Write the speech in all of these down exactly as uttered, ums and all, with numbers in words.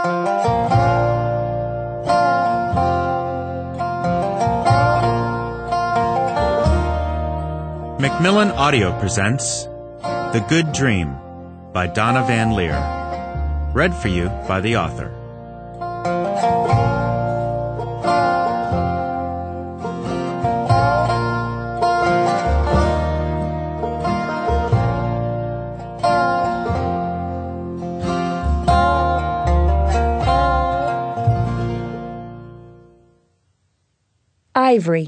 Macmillan Audio presents The Good Dream by Donna Van Leer. Read for you by the author. Ivory.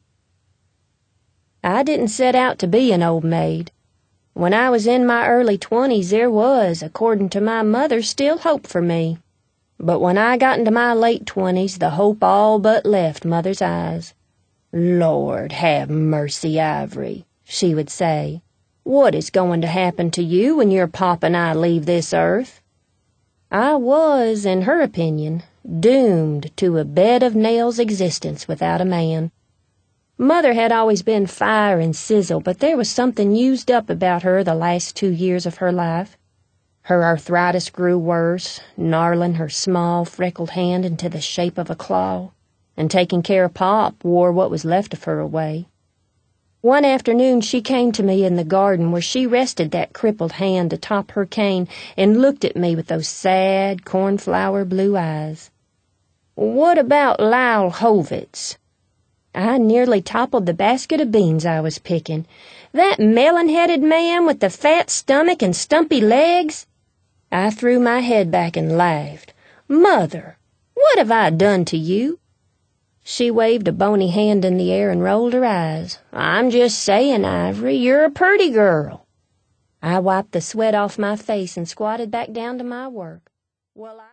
I didn't set out to be an old maid. When I was in my early twenties, there was, according to my mother, still hope for me. But when I got into my late twenties, the hope all but left Mother's eyes. "Lord, have mercy, Ivory," she would say. "What is going to happen to you when your pop and I leave this earth?" I was, in her opinion, doomed to a bed-of-nails existence without a man. Mother had always been fire and sizzle, but there was something used up about her the last two years of her life. Her arthritis grew worse, gnarling her small, freckled hand into the shape of a claw, and taking care of Pop wore what was left of her away. One afternoon she came to me in the garden where she rested that crippled hand atop her cane and looked at me with those sad, cornflower blue eyes. "What about Lyle Hovitz?" I nearly toppled the basket of beans I was picking. "That melon-headed man with the fat stomach and stumpy legs?" I threw my head back and laughed. "Mother, what have I done to you?" She waved a bony hand in the air and rolled her eyes. "I'm just saying, Ivory, you're a purty girl." I wiped the sweat off my face and squatted back down to my work. Well, I